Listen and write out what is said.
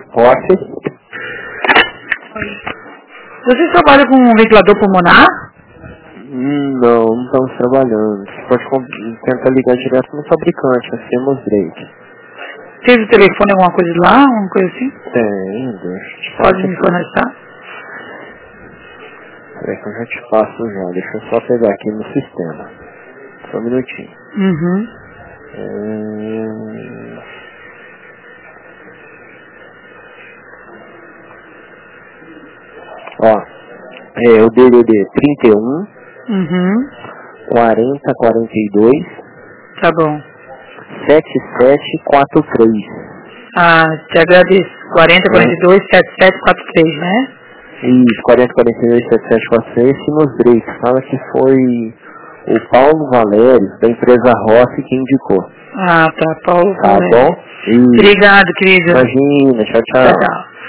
Posse. Vocês trabalham com um ventilador pulmonar? Não estamos trabalhando. Você pode tentar ligar direto no fabricante, a Siemens Drake. Teve telefone, alguma coisa lá? Alguma coisa assim? Tem, deixa. Pode me fornecer? Peraí que eu já te passo já. Deixa eu só pegar aqui no sistema. Só um minutinho. Uhum. Ó, o DDD 31 40 42 Tá bom. 7743. Te agradeço. 40 42 7743, né? Isso, 40 42 7743, Siemens Drake. Fala que foi o Paulo Valério, da empresa Rossi, que indicou. Tá, Paulo. Tá bom? Obrigado, querido. Imagina, tchau, tchau. Tchau.